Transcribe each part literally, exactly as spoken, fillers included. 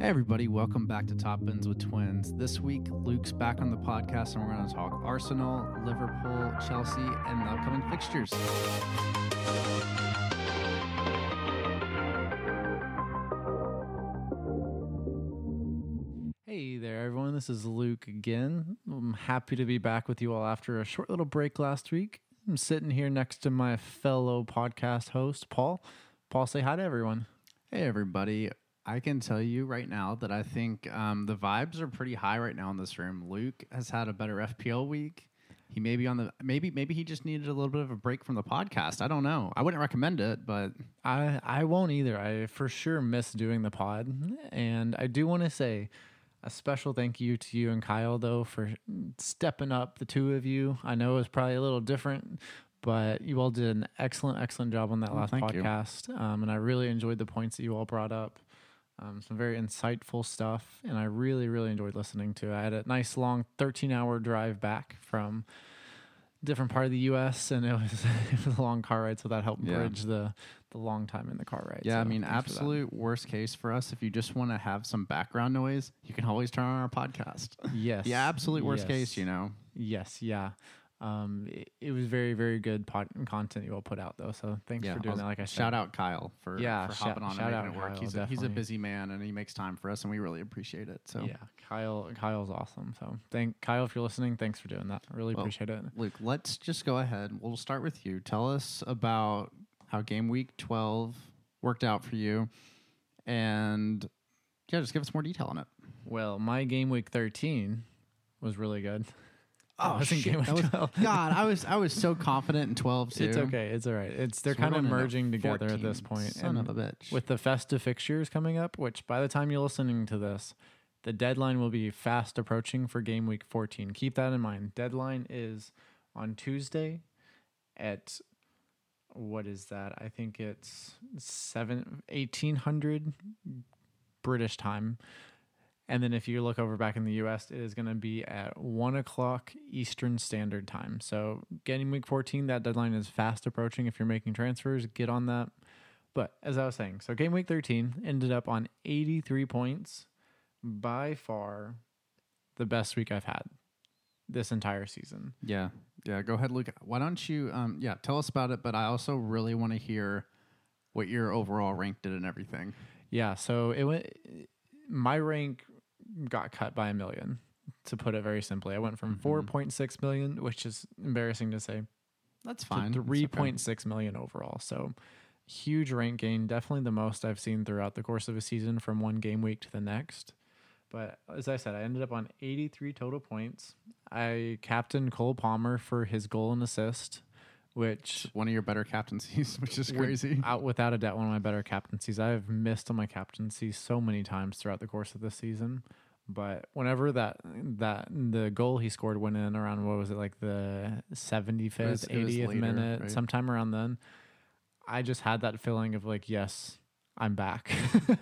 Hey everybody, welcome back to Top Ends with Twins. This week, Luke's back on the podcast and we're going to talk Arsenal, Liverpool, Chelsea, and the upcoming fixtures. Hey there everyone, this is Luke again. I'm happy to be back with you all after a short little break last week. I'm sitting here next to my fellow podcast host, Paul. Paul, say hi to everyone. Hey everybody. I can tell you right now that I think um, the vibes are pretty high right now in this room. Luke has had a better F P L week. He may be on the maybe maybe he just needed a little bit of a break from the podcast. I don't know. I wouldn't recommend it, but I I won't either. I for sure miss doing the pod, and I do want to say a special thank you to you and Kyle though for stepping up. The two of you. I know it was probably a little different, but you all did an excellent excellent job on that Oh, last thank you. podcast, um, and I really enjoyed the points that you all brought up. Um, some very insightful stuff, and I really, really enjoyed listening to it. I had a nice, long thirteen-hour drive back from a different part of the U S, and it was, it was a long car ride, so that helped Yeah. bridge the, the long time in the car ride. yeah, so I mean, thanks for that. absolute worst case for us. If you just want to have some background noise, you can always turn on our podcast. Yes. Yeah, absolute worst yes. case, you know. Yes, yeah. Um, it, it was very, very good pod- content you all put out, though, so thanks Yeah, for doing I'll- that, like I said. Shout out Kyle for, Yeah, for shout- hopping on shout and out making it work. Kyle, he's a, he's a definitely. busy man, and he makes time for us, and we really appreciate it. So, Yeah, Kyle. Kyle's awesome. So, thank Kyle if you're listening. Thanks for doing that. I really Well, appreciate it. Luke, let's just go ahead. We'll start with you. Tell us about how game week twelve worked out for you, and yeah, just give us more detail on it. Well, my game week thirteen was really good. Oh, wasn't shit. game week That was- twelve. God, I was I was so confident in twelve too. It's okay. It's all right. It's they're So we're kind of going into merging together at this fourteen. point. Son and of a bitch. with the festive fixtures coming up, which by the time you're listening to this, the deadline will be fast approaching for game week fourteen. Keep that in mind. Deadline is on Tuesday at what is that? I think it's seven eighteen hundred British time. And then if you look over back in the U S, it is going to be at one o'clock Eastern Standard Time. So getting week fourteen, that deadline is fast approaching. If you're making transfers, get on that. But as I was saying, so game week thirteen ended up on eighty-three points. By far the best week I've had this entire season. Yeah, yeah. Go ahead, Luke. Why don't you? Um, yeah, tell us about it. But I also really want to hear what your overall rank did and everything. Yeah, so it went. My rank got cut by a million, to put it very simply. I went from Mhm. four point six million, which is embarrassing to say, That's fine. to It's three okay. point six million overall. So huge rank gain, definitely the most I've seen throughout the course of a season from one game week to the next. But as I said, I ended up on eighty-three total points. I captained Cole Palmer for his goal and assist, which One of your better captaincies, which is would- crazy. out without a doubt one of my better captaincies. I've missed on my captaincy so many times throughout the course of this season. But whenever that that the goal he scored went in around, what was it, like the seventy-fifth, It was- it was eightieth later, minute, right? sometime around then, I just had that feeling of like, yes, I'm back.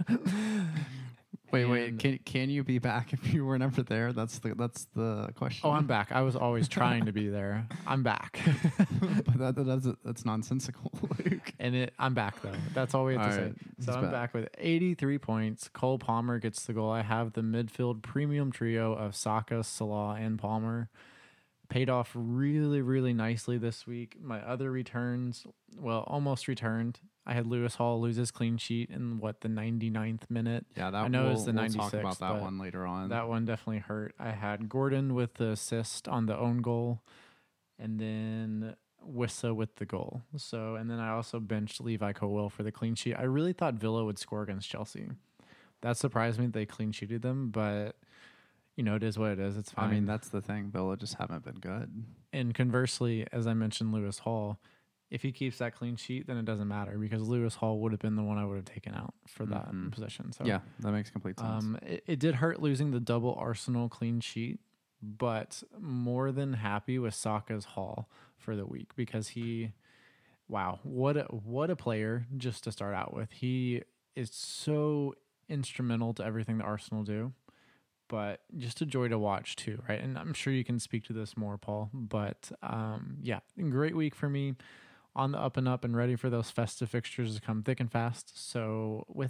Wait, wait. And- Can can you be back if you were never there? That's the that's the question. Oh, I'm back. I was always trying to be there. I'm back. but that, that, that's that's nonsensical, Luke. And it, I'm back though. That's all we have to All say. right, So he's I'm back. back with eighty-three points. Cole Palmer gets the goal. I have the midfield premium trio of Saka, Salah, and Palmer. Paid off really, really nicely this week. My other returns, well, almost returned. I had Lewis Hall lose his clean sheet in what the ninety-ninth minute. Yeah, that I know we'll, it's the we'll talk ninety-sixth, about that but one later on. That one definitely hurt. I had Gordon with the assist on the own goal, and then Wissa with the goal. So, and then I also benched Levi Colwill for the clean sheet. I really thought Villa would score against Chelsea. That surprised me that they clean sheeted them, but you know, it is what it is. It's I fine. mean, that's the thing. Villa just haven't been good. And conversely, as I mentioned, Lewis Hall, if he keeps that clean sheet, then it doesn't matter because Lewis Hall would have been the one I would have taken out for that Mhm. position. So Yeah, that makes complete sense. Um, it, it did hurt losing the double Arsenal clean sheet, but more than happy with Saka's haul for the week because he, wow, what a, what a player just to start out with. He is so instrumental to everything that Arsenal do, but just a joy to watch too, right? And I'm sure you can speak to this more, Paul, but um, yeah, great week for me. On the up and up and ready for those festive fixtures to come thick and fast. So with that,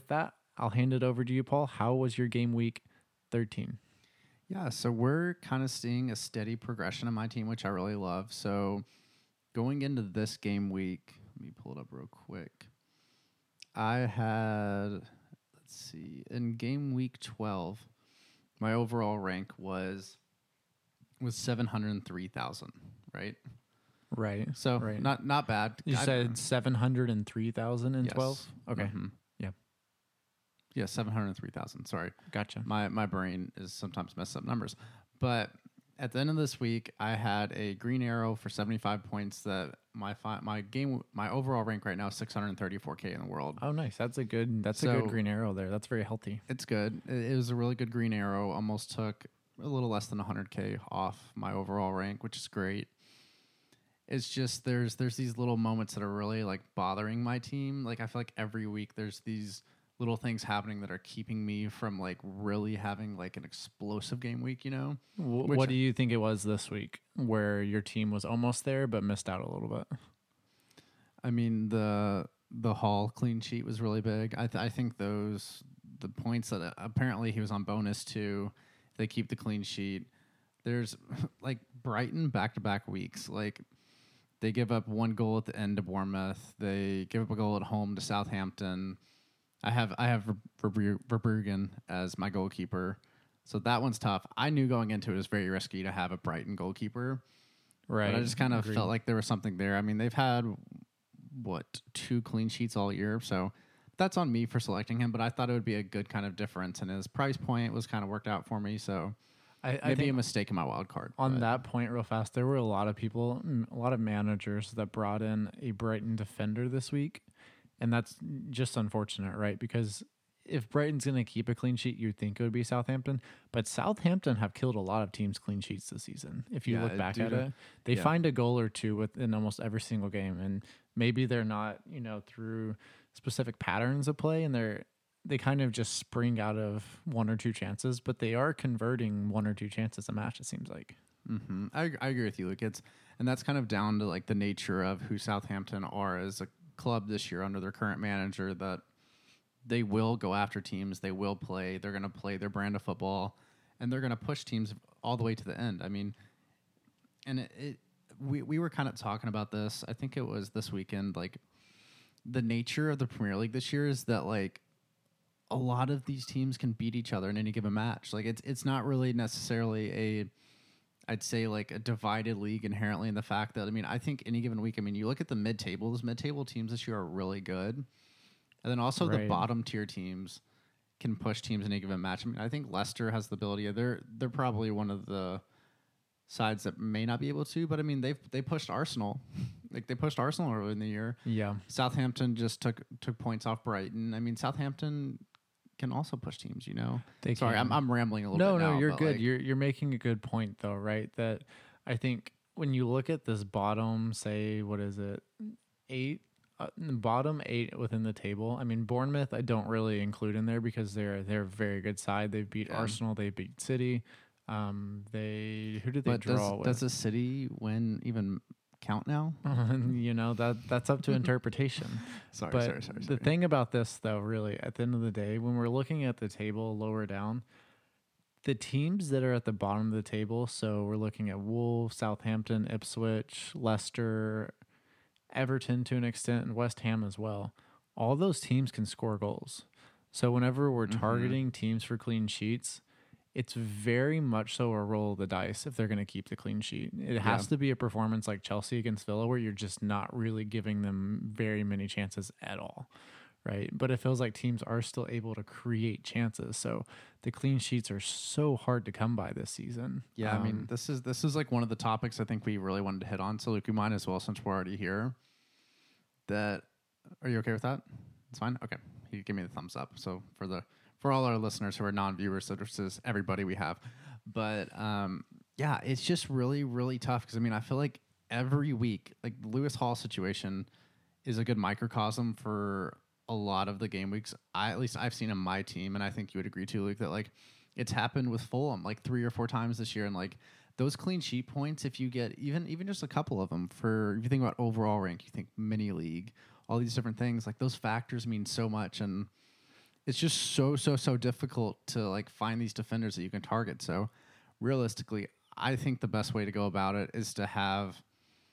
I'll hand it over to you, Paul. How was your game week thirteen? Yeah, so we're kind of seeing a steady progression of my team, which I really love. So going into this game week, let me pull it up real quick. I had, let's see, in game week twelve, my overall rank was was seven hundred three thousand, right? Right. So right. not not bad. You I, said seven hundred three thousand and twelve? Yes. Okay. Mm-hmm. Yeah. Yeah, seven hundred three thousand. Sorry. Gotcha. My my brain is sometimes mess up numbers. But at the end of this week, I had a green arrow for seventy-five points that my fi- my game my overall rank right now is six hundred thirty-four K in the world. Oh, nice. That's a good that's So- a good green arrow there. That's very healthy. It's good. It, it was a really good green arrow. Almost took a little less than one hundred K off my overall rank, which is great. It's just there's there's these little moments that are really like bothering my team. Like I feel like every week there's these little things happening that are keeping me from like really having like an explosive game week, you know? W- Which- what do you think it was this week where your team was almost there but missed out a little bit? I mean the the Hall clean sheet was really big. I th- I think those the points that uh, apparently he was on bonus too. They keep the clean sheet. There's like Brighton back to back weeks. Like they give up one goal at the end to Bournemouth. They give up a goal at home to Southampton. I have I have Verbruggen Verbruggen as my goalkeeper, so that one's tough. I knew going into it was very risky to have a Brighton goalkeeper. Right. But I just kind of Agreed. felt like there was something there. I mean, they've had, what, two clean sheets all year. So that's on me for selecting him. But I thought it would be a good kind of difference. And his price point was kind of worked out for me. So I, I maybe think a mistake in my wild card. on but that point real fast, there were a lot of people, mm, a lot of managers that brought in a Brighton defender this week. And that's just unfortunate, right? Because if Brighton's going to keep a clean sheet, you'd think it would be Southampton. But Southampton have killed a lot of teams' clean sheets this season. If you Yeah, look back due at to- it, they yeah. find a goal or two within almost every single game. And maybe they're not, you know, through specific patterns of play, and they're they kind of just spring out of one or two chances, but they are converting one or two chances a match, it seems like. Mm-hmm. I, I agree with you, Luke. It's, and that's kind of down to like the nature of who Southampton are as a club this year under their current manager, that they will go after teams. They will play. They're going to play their brand of football, and they're going to push teams all the way to the end. I mean, and it, it we we were kind of talking about this. I think it was this weekend. Like the nature of the Premier League this year is that like a lot of these teams can beat each other in any given match. Like it's it's not really necessarily a I'd say like a divided league inherently in the fact that I mean I think any given week, I mean you look at the mid table, those mid table teams this year are really good. And then also the Right. bottom tier teams can push teams in any given match. I mean, I think Leicester has the ability. They're they're probably one of the sides that may not be able to, but I mean they've they pushed Arsenal. Like they pushed Arsenal early in the year. Yeah. Southampton just took took points off Brighton. I mean Southampton can also push teams, you know. They Sorry, can. I'm I'm rambling a little No, bit no, now, you're but, good. like, You're you're making a good point though, right? That I think when you look at this bottom, say what is it, eight, uh, the bottom eight within the table. I mean, Bournemouth, I don't really include in there because they're they're a very good side. They beat Yeah. Arsenal, they beat City. Um, they who did they but draw does, with? does the City win even count now? you know that that's up to interpretation. Sorry, But sorry, sorry, the sorry. thing about this, though, really, at the end of the day, when we're looking at the table lower down, the teams that are at the bottom of the table, so we're looking at Wolves, Southampton, Ipswich, Leicester, Everton to an extent, and West Ham as well. All those teams can score goals. So whenever we're Mhm. targeting teams for clean sheets, it's very much so a roll of the dice if they're going to keep the clean sheet. It has Yeah. to be a performance like Chelsea against Villa where you're just not really giving them very many chances at all, right? But it feels like teams are still able to create chances. So the clean sheets are so hard to come by this season. Yeah, I mean, Um, this is this is like one of the topics I think we really wanted to hit on. So, Luke, we might as well, since we're already here. That are you okay with that? It's fine. Okay, he gave me the thumbs up. So for the for all our listeners who are non-viewers, so this is everybody we have. But um, yeah, it's just really really tough because I mean I feel like every week, like the Lewis Hall situation, is a good microcosm for a lot of the game weeks. I at least I've seen in my team, and I think you would agree too, Luke, that like it's happened with Fulham like three or four times this year, and like those clean sheet points, if you get even even just a couple of them for if you think about overall rank, you think mini league, all these different things, like those factors mean so much, and it's just so so so difficult to like find these defenders that you can target. So realistically, I think the best way to go about it is to have,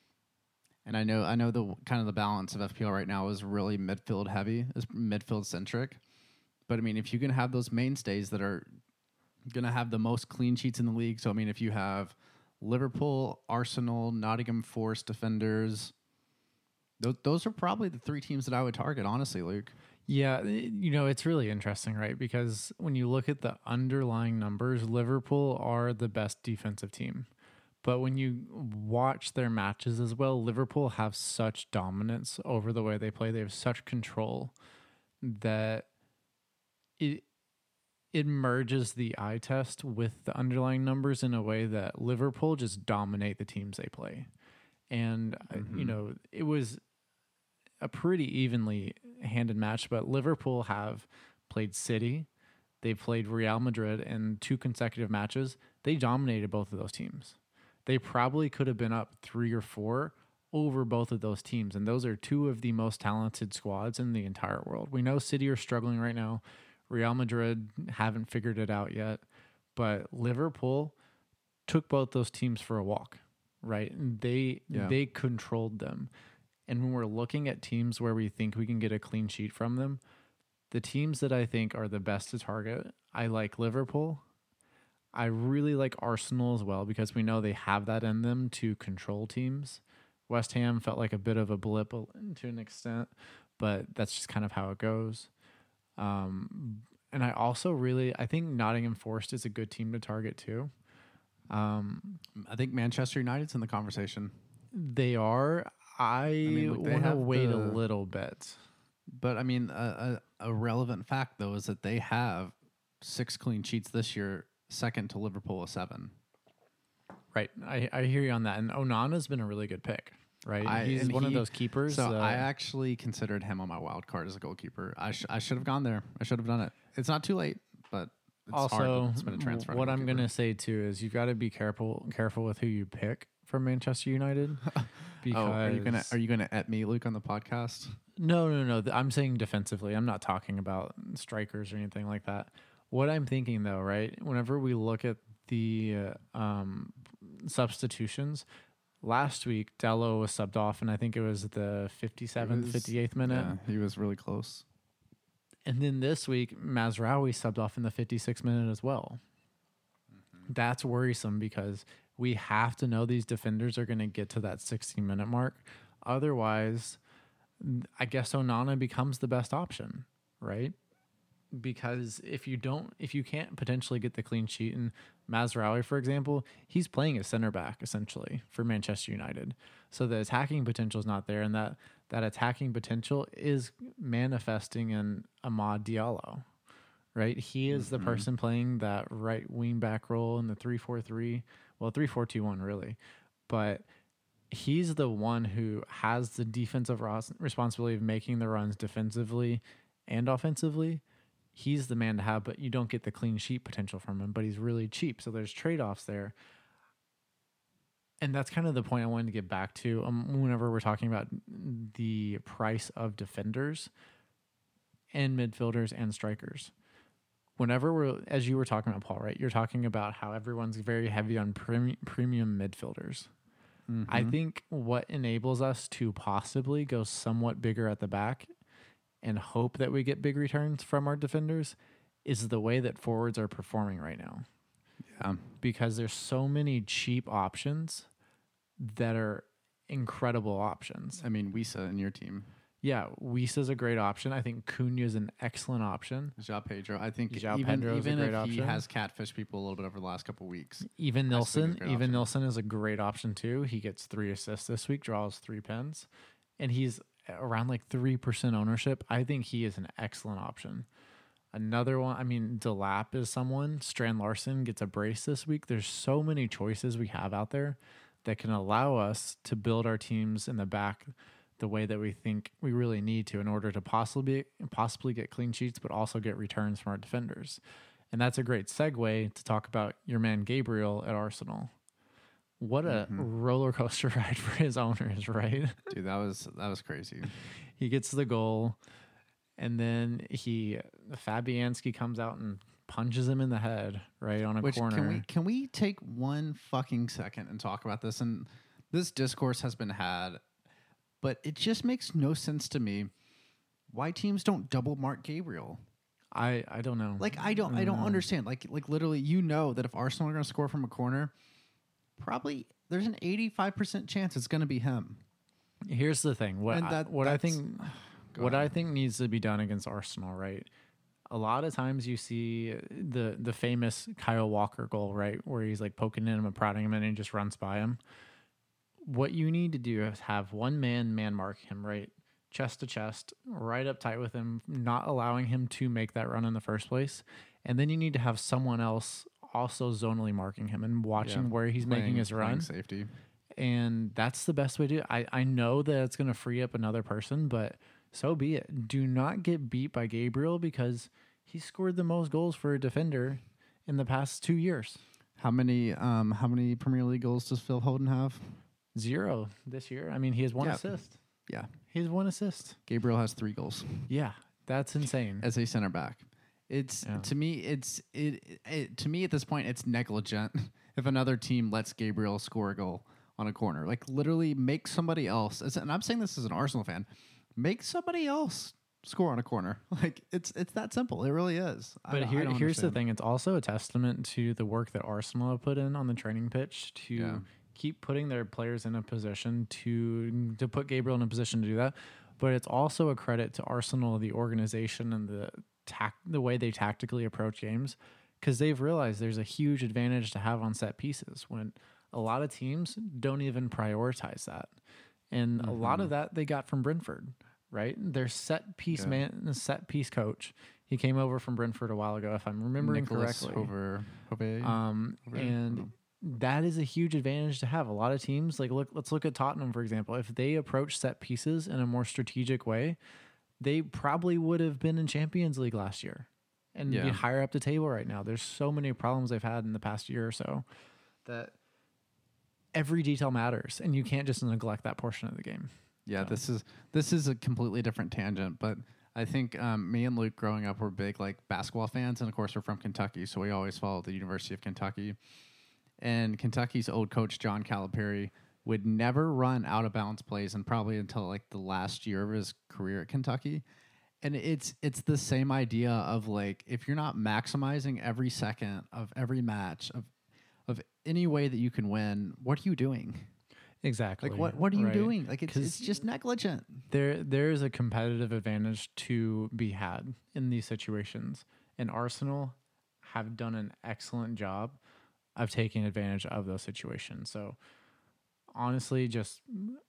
and I know I know the kind of the balance of F P L right now is really midfield heavy, is midfield centric. But I mean, if you can have those mainstays that are going to have the most clean sheets in the league. So I mean, if you have Liverpool, Arsenal, Nottingham Forest defenders, those those are probably the three teams that I would target, honestly, Luke. Yeah, you know, it's really interesting, right? Because when you look at the underlying numbers, Liverpool are the best defensive team. But when you watch their matches as well, Liverpool have such dominance over the way they play. They have such control that it it merges the eye test with the underlying numbers in a way that Liverpool just dominate the teams they play. And, mm-hmm. you know, it was a pretty evenly handed match, but Liverpool have played City. They played Real Madrid in two consecutive matches. They dominated both of those teams. They probably could have been up three or four over both of those teams. And those are two of the most talented squads in the entire world. We know City are struggling right now. Real Madrid haven't figured it out yet. But Liverpool took both those teams for a walk, right? And they yeah. they controlled them. And when we're looking at teams where we think we can get a clean sheet from them, the teams that I think are the best to target, I like Liverpool. I really like Arsenal as well because we know they have that in them to control teams. West Ham felt like a bit of a blip to an extent, but that's just kind of how it goes. Um, and I also really, I think Nottingham Forest is a good team to target too. Um, I think Manchester United's in the conversation. They are. I, I mean, want to wait the, a little bit. But, I mean, a, a, a relevant fact, though, is that they have six clean sheets this year, second to Liverpool with seven. Right. I, I hear you on that. And Onana's been a really good pick, right? I, He's one he, of those keepers. So uh, I actually considered him on my wild card as a goalkeeper. I, sh- I should have gone there. I should have done it. It's not too late, but it's also, hard to spin a transfer. What I'm going to say, too, is you've got to be careful careful with who you pick for Manchester United. Because oh, are you gonna are you gonna at me, Luke, on the podcast? No, no, no. I'm saying defensively. I'm not talking about strikers or anything like that. What I'm thinking, though, right? Whenever we look at the uh, um, substitutions, last week Dello was subbed off, and I think it was the fifty-seventh, was, fifty-eighth minute. Yeah, he was really close. And then this week, Mazraoui subbed off in the fifty-sixth minute as well. Mm-hmm. That's worrisome because we have to know these defenders are going to get to that sixty-minute mark. Otherwise, I guess Onana becomes the best option, right? Because if you don't, if you can't potentially get the clean sheet, and Mazraoui, for example, he's playing a center back essentially for Manchester United. So the attacking potential is not there, and that, that attacking potential is manifesting in Amad Diallo, right? He is mm-hmm. the person playing that right wing back role in the three four three. Well, three four two one really, but he's the one who has the defensive ros- responsibility of making the runs defensively and offensively. He's the man to have, but you don't get the clean sheet potential from him, but he's really cheap. So there's trade-offs there. And that's kind of the point I wanted to get back to um, whenever we're talking about the price of defenders and midfielders and strikers. Whenever we're, as you were talking about, Paul, right? You're talking about how everyone's very heavy on premi- premium midfielders. Mm-hmm. I think what enables us to possibly go somewhat bigger at the back and hope that we get big returns from our defenders is the way that forwards are performing right now. Yeah. Because there's so many cheap options that are incredible options. I mean, Wisa in your team. Yeah, Wisa's a great option. I think Cunha is an excellent option. João Pedro. I think João even, Pedro is even a great if option. he has catfished people a little bit over the last couple of weeks. Even Nilsson. Even Nilsson is a great option too. He gets three assists this week, draws three pens, and he's around like three percent ownership. I think he is an excellent option. Another one, I mean, Delap is someone. Strand Larson gets a brace this week. There's so many choices we have out there that can allow us to build our teams in the back the way that we think we really need to in order to possibly possibly get clean sheets, but also get returns from our defenders. And that's a great segue to talk about your man Gabriel at Arsenal. What a mm-hmm. roller coaster ride for his owners, right? Dude, that was that was crazy. He gets the goal, and then he Fabianski comes out and punches him in the head right on a Which, corner. Can we can we take one fucking second and talk about this? And this discourse has been had, but it just makes no sense to me why teams don't double mark Gabriel. I, I don't know. Like I don't I don't know. understand. Like like literally, you know that if Arsenal are going to score from a corner, probably there's an eighty-five percent chance it's going to be him. Here's the thing. What And I, that- what I that's- think Go what ahead. I think needs to be done against Arsenal, right? A lot of times you see the the famous Kyle Walker goal, right, where he's like poking him and prodding him and he just runs by him. What you need to do is have one man man mark him, right, chest to chest, right up tight with him, not allowing him to make that run in the first place. And then you need to have someone else also zonally marking him and watching Yeah, where he's playing- making his playing run. safety. And that's the best way to do it. I, I know that it's going to free up another person, but so be it. Do not get beat by Gabriel because he scored the most goals for a defender in the past two years. How many um how many Premier League goals does Phil Foden have? Zero this year. I mean, he has one Yeah. assist. Yeah, He has one assist. Gabriel has three goals Yeah, that's insane. as a center back. It's Yeah. to me, it's it, it to me at this point, it's negligent if another team lets Gabriel score a goal on a corner. Like literally, make somebody else. as- And I'm saying this as an Arsenal fan. Make somebody else score on a corner. Like it's it's that simple. It really is. I But don't- I here, don't here's the understand. thing. It's also a testament to the work that Arsenal have put in on the training pitch to Yeah. keep putting their players in a position to to put Gabriel in a position to do that. But it's also a credit to Arsenal, the organization, and the tac- the way they tactically approach games, because they've realized there's a huge advantage to have on set pieces when a lot of teams don't even prioritize that. And a lot of that they got from Brentford, right? Their set piece Yeah. man, set piece coach. He came over from Brentford a while ago, if I'm remembering Nicholas correctly. over Hove. Um, over- I don't and know. that is a huge advantage to have. A lot of teams, like look, let's look at Tottenham for example. If they approach set pieces in a more strategic way, they probably would have been in Champions League last year and be Yeah. higher up the table right now. There's so many problems they've had in the past year or so that every detail matters, and you can't just neglect that portion of the game. Yeah, So- this is this is a completely different tangent, but I think um, me and Luke growing up were big like basketball fans, and of course we're from Kentucky, so we always followed the University of Kentucky. And Kentucky's old coach John Calipari would never run out of bounds plays, and probably until like the last year of his career at Kentucky. And it's it's the same idea of like if you're not maximizing every second of every match of of any way that you can win, what are you doing? Exactly. Like what what are you right? doing? Like it's 'Cause it's just negligent. There, there is a competitive advantage to be had in these situations, and Arsenal have done an excellent job of taking advantage of those situations. So, honestly, just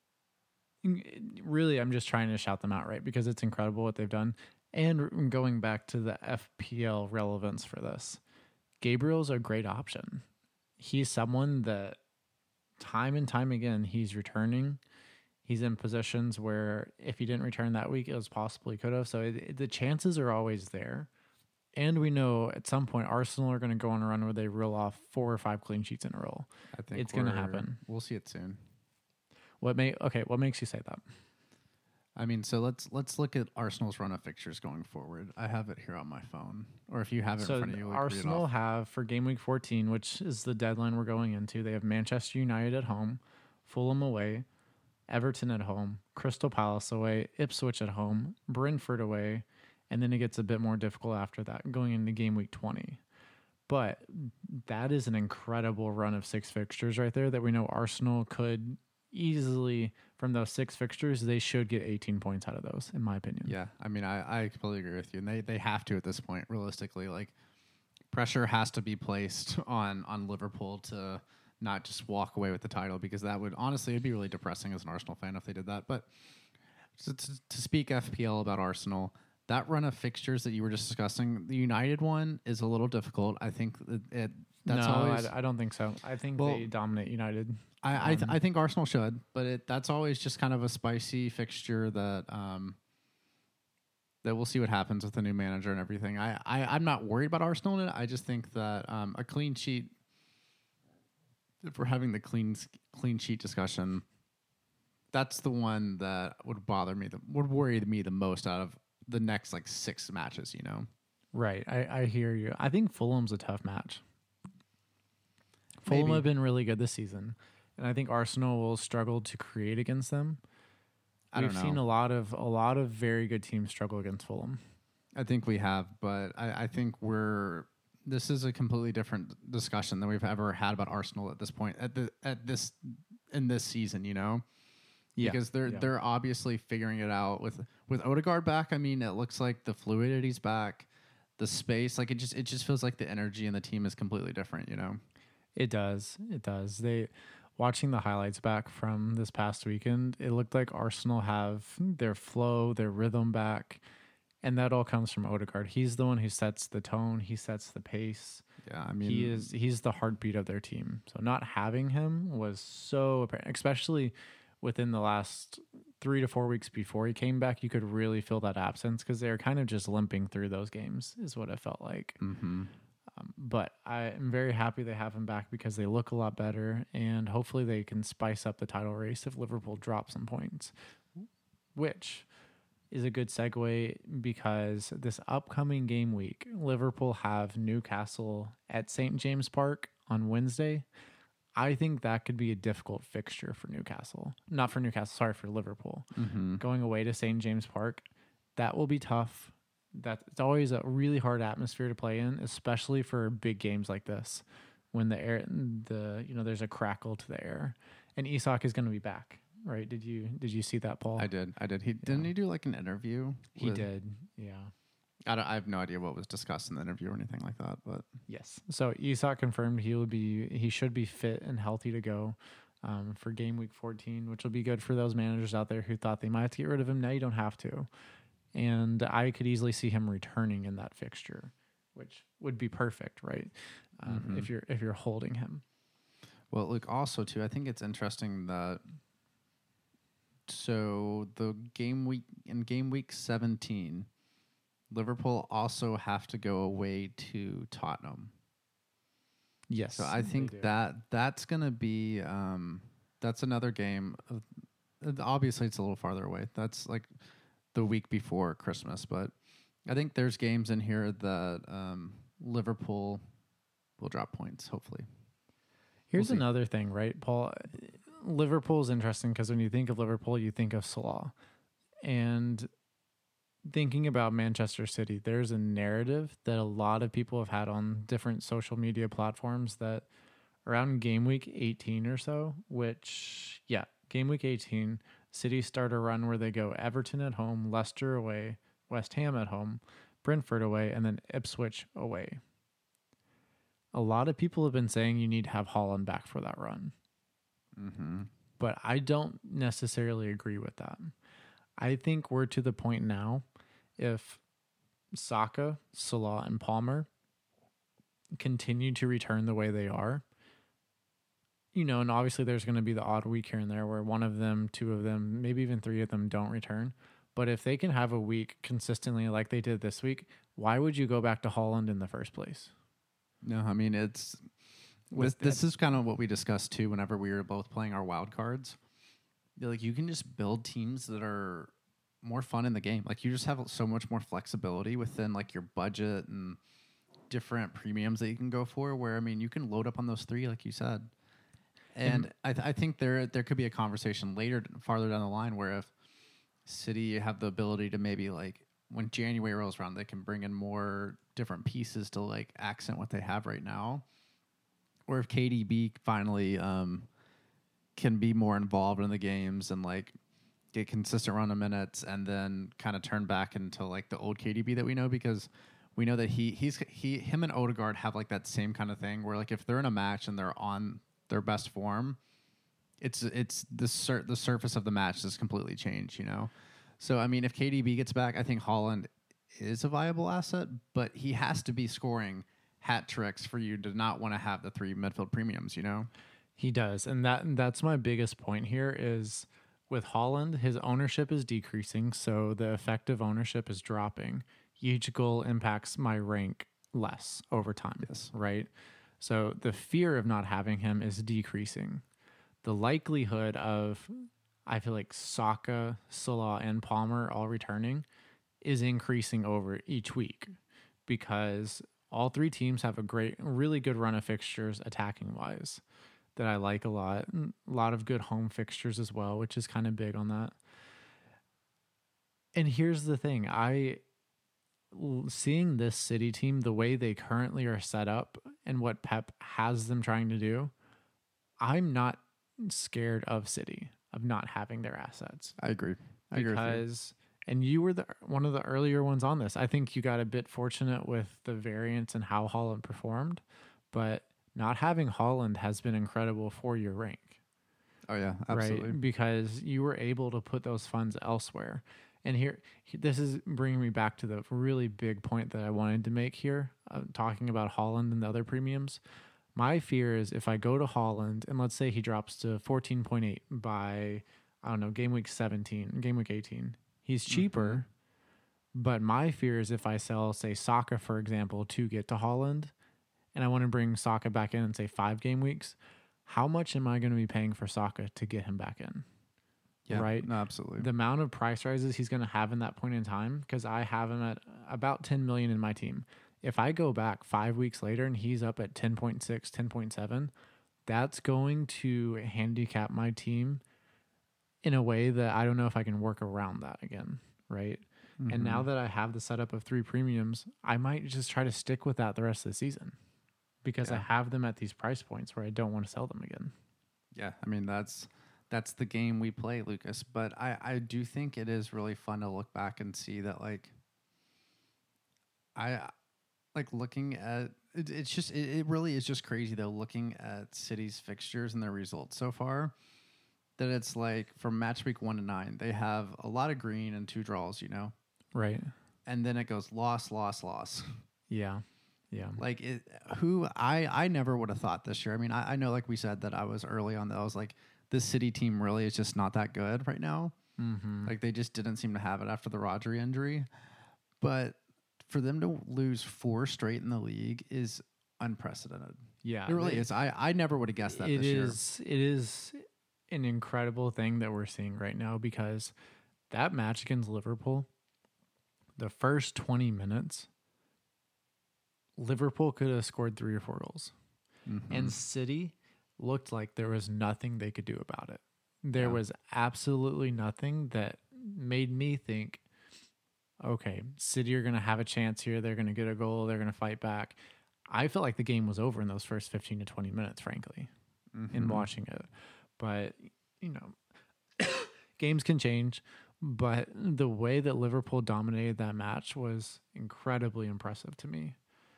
really, I'm just trying to shout them out, right? Because it's incredible what they've done. And going back to the F P L relevance for this, Gabriel's a great option. He's someone that time and time again, he's returning. He's in positions where if he didn't return that week, it was possible he could have. So it, it- the chances are always there. And we know at some point Arsenal are going to go on a run where they reel off four or five clean sheets in a row. I think It's gonna we're- happen. We'll see it soon. What may okay? What makes you say that? I mean, so let's let's look at Arsenal's run of fixtures going forward. I have it here on my phone, or if you have it So in front of you, we can read it Arsenal off. have for game week fourteen, which is the deadline we're going into. They have Manchester United at home, Fulham away, Everton at home, Crystal Palace away, Ipswich at home, Brentford away, and then it gets a bit more difficult after that, going into game week twenty. But that is an incredible run of six fixtures right there that we know Arsenal could easily, from those six fixtures, they should get eighteen points out of those, in my opinion. Yeah, I mean, I, I completely agree with you, and they they have to at this point. Realistically, like pressure has to be placed on on Liverpool to not just walk away with the title, because that would honestly it'd be really depressing as an Arsenal fan if they did that. But to, to, to speak F P L about Arsenal, that run of fixtures that you were just discussing, the United one is a little difficult. I think it, it that's no, always. I, I don't think so. I think Well, they dominate United. I I, th- Um, I think Arsenal should, but it, that's always just kind of a spicy fixture that um that we'll see what happens with the new manager and everything. I, I I'm not worried about Arsenal in it. I just think that um, a clean sheet. If we're having the clean s- clean sheet discussion, that's the one that would bother me, the, would worry me the most out of the next like six matches, you know. Right. I, I hear you. I think Fulham's a tough match. Fulham Maybe. have been really good this season, and I think Arsenal will struggle to create against them. I We've don't know. seen a lot of a lot of very good teams struggle against Fulham. I think we have, but I, I think we're. This is a completely different discussion than we've ever had about Arsenal at this point at the at this in this season. You know, Yeah, because they're yeah. they're obviously figuring it out with with Odegaard back. I mean, it looks like the fluidity's back, the space. Like it just it just feels like the energy in the team is completely different. You know, It does. It does. They watching the highlights back from this past weekend, it looked like Arsenal have their flow, their rhythm back, and that all comes from Odegaard. He's the one who sets the tone, he sets the pace. yeah. I mean, He is he's the heartbeat of their team. So not having him was so apparent, especially within the last three to four weeks before he came back. You could really feel that absence because they were kind of just limping through those games, is what it felt like. Mm-hmm. Um, but I'm very happy they have him back because they look a lot better, and hopefully they can spice up the title race if Liverpool drop some points, which is a good segue because this upcoming game week, Liverpool have Newcastle at Saint James Park on Wednesday. I think that could be a difficult fixture for Newcastle. Not for Newcastle, sorry, for Liverpool. Mm-hmm. Going away to Saint James Park, that will be tough. That it's always a really hard atmosphere to play in, especially for big games like this, when the air, the you know, there's a crackle to the air, and Isak is going to be back, right? Did you did you see that, Paul? I did. I did. He didn't he do like an interview? He with- did, yeah. I, don't, I have no idea what was discussed in the interview or anything like that, but Yes. So Isak confirmed he will be he should be fit and healthy to go um, for game week fourteen, which will be good for those managers out there who thought they might have to get rid of him. Now you don't have to. And I could easily see him returning in that fixture, which would be perfect, right? Um, Mhm. If you're if you're holding him. well, look, also too, I think it's interesting that so the game week in game week seventeen, Liverpool also have to go away to Tottenham. Yes. So I they think do. that that's gonna be um, that's another game. Of, uh, obviously, it's a little farther away. That's like the week before Christmas, but I think there's games in here that um, Liverpool will drop points. Hopefully, Here's we'll see. another thing, right, Paul? Liverpool's interesting because when you think of Liverpool, you think of Salah. And thinking about Manchester City, there's a narrative that a lot of people have had on different social media platforms that around game week eighteen or so, which, yeah, game week eighteen, City start a run where they go Everton at home, Leicester away, West Ham at home, Brentford away, and then Ipswich away. A lot of people have been saying you need to have Haaland back for that run, Mm-hmm. but I don't necessarily agree with that. I think we're to the point now, if Saka, Salah, and Palmer continue to return the way they are, you know, and obviously there's going to be the odd week here and there where one of them, two of them, maybe even three of them don't return. But if they can have a week consistently like they did this week, why would you go back to Holland in the first place? No, I mean it's this, With this is kind of what we discussed too. Whenever we were both playing our wild cards, like you can just build teams that are more fun in the game. Like you just have so much more flexibility within like your budget and different premiums that you can go for. Where I mean, you can load up on those three, like you said. And, And- I, th- I think there there could be a conversation later, farther down the line, where if City have the ability to maybe like when January rolls around, they can bring in more different pieces to like accent what they have right now. Or if K D B finally um, can be more involved in the games and like get consistent run of minutes, and then kind of turn back into like the old K D B that we know, because we know that he he's he him and Odegaard have like that same kind of thing where like if they're in a match and they're on their best form, it's it's the sur- the surface of the match has completely changed, you know. So I mean, if K D B gets back, I think Haaland is a viable asset, but he has to be scoring hat tricks for you to not want to have the three midfield premiums, you know. He does, and that that's my biggest point here is with Haaland, his ownership is decreasing, so the effective ownership is dropping. Each goal impacts my rank less over time, Yes. right? So the fear of not having him is decreasing. The likelihood of, I feel like Saka, Salah, and Palmer all returning is increasing over each week because all three teams have a great, really good run of fixtures attacking wise that I like a lot. A lot of good home fixtures as well, which is kind of big on that. And here's the thing. I seeing this City team, the way they currently are set up and what Pep has them trying to do, I'm not scared of City, of not having their assets. I agree. I agree because, and you were the one of the earlier ones on this. I think you got a bit fortunate with the variance and how Haaland performed, but not having Haaland has been incredible for your rank. Oh yeah, absolutely. Right? Because you were able to put those funds elsewhere. And here, this is bringing me back to the really big point that I wanted to make here, uh, talking about Haaland and the other premiums. My fear is if I go to Haaland and let's say he drops to fourteen point eight by, I don't know, game week seventeen, game week eighteen, he's cheaper. Mm-hmm. But my fear is if I sell, say, Saka, for example, to get to Haaland, and I want to bring Saka back in in, say, five game weeks, how much am I going to be paying for Saka to get him back in? Yeah, right? No, absolutely. The amount of price rises he's going to have in that point in time, because I have him at about ten million in my team. If I go back five weeks later and he's up at ten point six, ten point seven, that's going to handicap my team in a way that I don't know if I can work around that again, right? Mm-hmm. And now that I have the setup of three premiums, I might just try to stick with that the rest of the season because yeah. I have them at these price points where I don't want to sell them again. Yeah, I mean, that's... That's the game we play, Lucas. But I, I do think it is really fun to look back and see that, like, I like looking at it, it's just it, it really is just crazy though looking at City's fixtures and their results so far. That it's like from match week one to nine, they have a lot of green and two draws, you know, right? And then it goes loss, loss, loss. Yeah. Yeah. Like it, who I I never would have thought this year. I mean, I, I know, like we said, that I was early on that. I was like, this City team really is just not that good right now. Mm-hmm. Like they just didn't seem to have it after the Rodri injury. But for them to lose four straight in the league is unprecedented. Yeah, it really it, is. I, I never would have guessed that it this is, year. It is an incredible thing that we're seeing right now because that match against Liverpool, the first twenty minutes, Liverpool could have scored three or four goals. Mm-hmm. And City looked like there was nothing they could do about it. There yeah. was absolutely nothing that made me think, okay, City are going to have a chance here. They're going to get a goal. They're going to fight back. I felt like the game was over in those first fifteen to twenty minutes, frankly, mm-hmm. in watching it. But, you know, games can change. But the way that Liverpool dominated that match was incredibly impressive to me.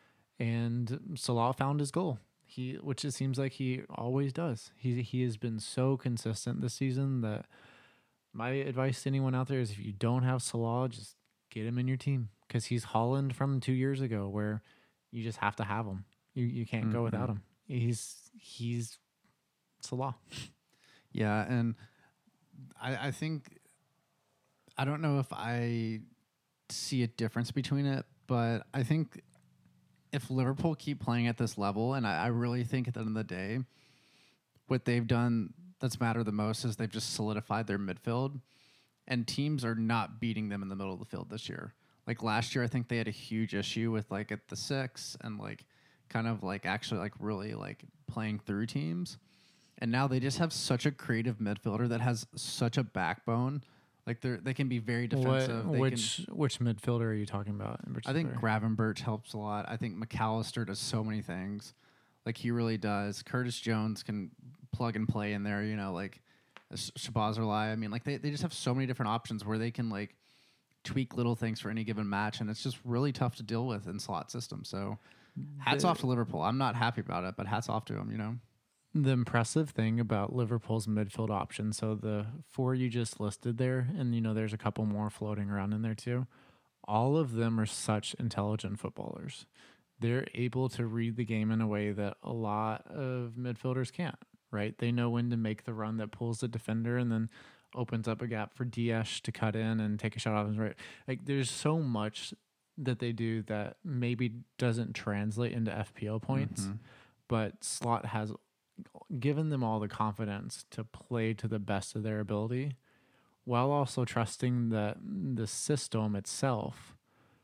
And Salah found his goal. He, which it seems like he always does. He he has been so consistent this season that my advice to anyone out there is if you don't have Salah, just get him in your team because he's Haaland from two years ago, where you just have to have him. You you can't mm-hmm. go without him. He's he's Salah. Yeah, and I I think I don't know if I see a difference between it, but I think. If Liverpool keep playing at this level, and I, I really think at the end of the day, what they've done that's mattered the most is they've just solidified their midfield, and teams are not beating them in the middle of the field this year. Like last year, I think they had a huge issue with like at the six and like kind of like actually like really like playing through teams. And now they just have such a creative midfielder that has such a backbone. Like they they can be very defensive. What, they which can, which midfielder are you talking about in particular? I think Gravenberch helps a lot. I think McAllister does so many things. Like he really does. Curtis Jones can plug and play in there, you know, like Shabazarlai. I mean, like they, they just have so many different options where they can like tweak little things for any given match, and it's just really tough to deal with in slot systems. So hats the, off to Liverpool. I'm not happy about it, but hats off to them, you know. The impressive thing about Liverpool's midfield options, so the four you just listed there, and you know there's a couple more floating around in there too, all of them are such intelligent footballers. They're able to read the game in a way that a lot of midfielders can't, right? They know when to make the run that pulls the defender and then opens up a gap for Diaz to cut in and take a shot off his right. Like there's so much that they do that maybe doesn't translate into F P L points, mm-hmm. but Slot has given them all the confidence to play to the best of their ability, while also trusting that the system itself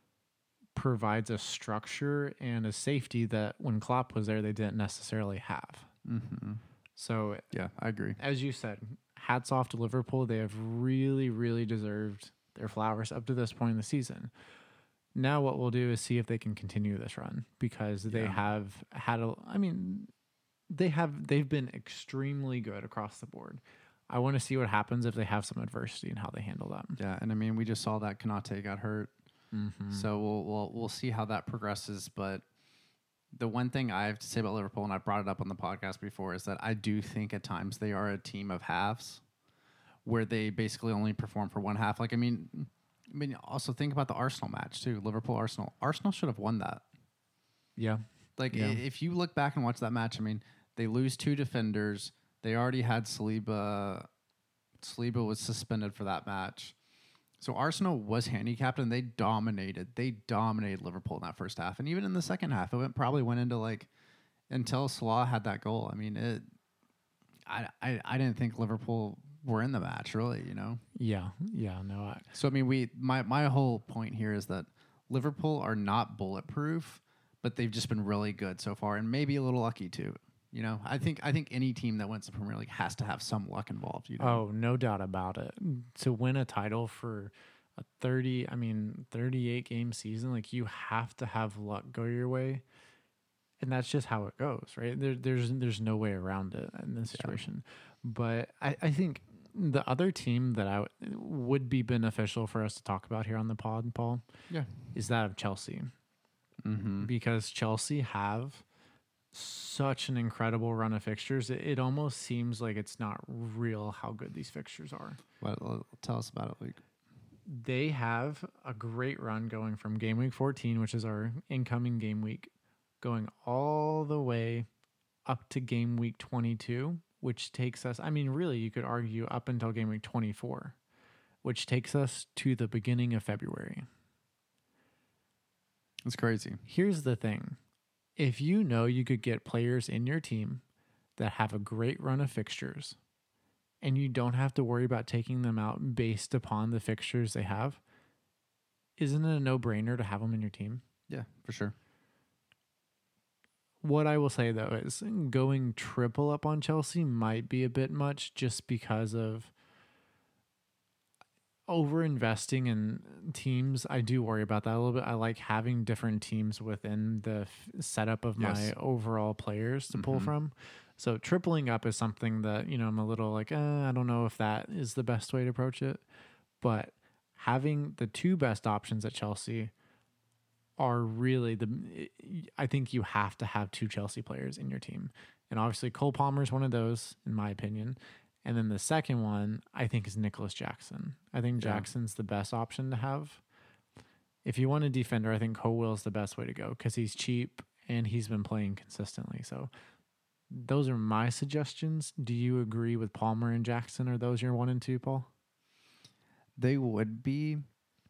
provides a structure and a safety that when Klopp was there, they didn't necessarily have. Mm-hmm. So, yeah, I agree. As you said, hats off to Liverpool. They have really, really deserved their flowers up to this point in the season. Now what we'll do is see if they can continue this run because they Yeah. have had a, I mean, they have, they've been extremely good across the board. I want to see what happens if they have some adversity and how they handle that. Yeah, and I mean, we just saw that Konate got hurt, Mm-hmm. so we'll we'll we'll see how that progresses. But the one thing I have to say about Liverpool, and I brought it up on the podcast before, is that I do think at times they are a team of halves, where they basically only perform for one half. Like I mean, I mean, also think about the Arsenal match too. Liverpool Arsenal. Arsenal should have won that. Yeah. Like Yeah. i- if you look back and watch that match, I mean, they lose two defenders. They already had Saliba. Saliba was suspended for that match. So Arsenal was handicapped and they dominated. They dominated Liverpool in that first half. And even in the second half, it went, probably went into like until Salah had that goal. I mean, it I I, I didn't think Liverpool were in the match, really, you know? Yeah. Yeah. No, I, So I mean we my, my whole point here is that Liverpool are not bulletproof, but they've just been really good so far and maybe a little lucky too. You know, I think I think any team that wins the Premier League has to have some luck involved. You know, oh, no doubt about it. To win a title for a thirty, I mean, thirty-eight game season, like you have to have luck go your way. And that's just how it goes, right? There, there's there's no way around it in this situation. Yeah. But I, I think the other team that I w- would be beneficial for us to talk about here on the pod, Paul, yeah, is that of Chelsea. mm-hmm. Because Chelsea have such an incredible run of fixtures. It, it almost seems like it's not real how good these fixtures are. Well, tell us about it, Luke. They have a great run going from game week fourteen, which is our incoming game week, going all the way up to game week twenty-two, which takes us, I mean, really, you could argue up until game week twenty-four, which takes us to the beginning of February. It's crazy. Here's the thing. If you know you could get players in your team that have a great run of fixtures and you don't have to worry about taking them out based upon the fixtures they have, isn't it a no-brainer to have them in your team? Yeah, for sure. What I will say, though, is going triple up on Chelsea might be a bit much just because of over-investing in teams. I do worry about that a little bit. I like having different teams within the f- setup of Yes. my overall players to pull Mhm. from. So tripling up is something that, you know, I'm a little like, eh, I don't know if that is the best way to approach it. But having the two best options at Chelsea are really the, I think you have to have two Chelsea players in your team. And obviously Cole Palmer is one of those, in my opinion. And then the second one, I think, is Nicholas Jackson. I think Yeah. Jackson's the best option to have. If you want a defender, I think Colwill is the best way to go because he's cheap and he's been playing consistently. So those are my suggestions. Do you agree with Palmer and Jackson? Are those your one and two, Paul? They would be.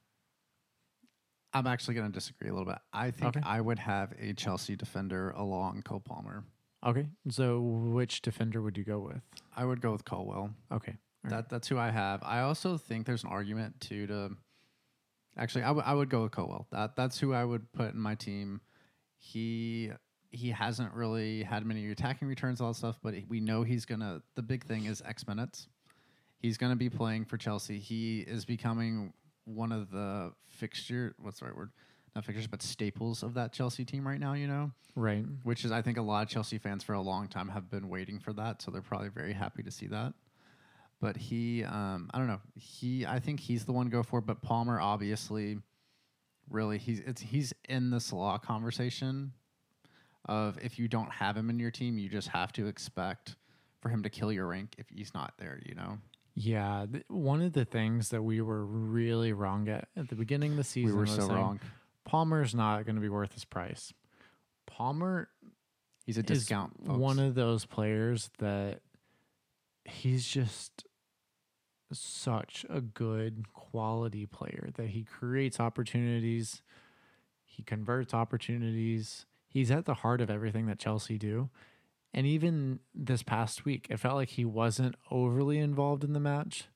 I'm actually going to disagree a little bit. I think Okay. I would have a Chelsea defender along Cole Palmer. Okay. So which defender would you go with? I would go with Colwell. Okay. All right. That that's who I have. I also think there's an argument too to. Actually, I would I would go with Colwell. That that's who I would put in my team. He he hasn't really had many attacking returns, all that stuff, but we know he's gonna. The big thing is X minutes. He's gonna be playing for Chelsea. He is becoming one of the fixture. What's the right word? Not fixtures, but staples of that Chelsea team right now. You know. Right. Which is, I think, a lot of Chelsea fans for a long time have been waiting for that, so they're probably very happy to see that. But he, um, I don't know, he, I think he's the one to go for. But Palmer, obviously, really, he's it's he's in the Salah conversation of if you don't have him in your team, you just have to expect for him to kill your rank if he's not there. You know. Yeah. Th- one of the things that we were really wrong at at the beginning of the season, We were was so saying, wrong. Palmer's not going to be worth his price. Palmer He's a is discount. Folks. one of those players that he's just such a good quality player that he creates opportunities. He converts opportunities. He's at the heart of everything that Chelsea do. And even this past week, it felt like he wasn't overly involved in the match,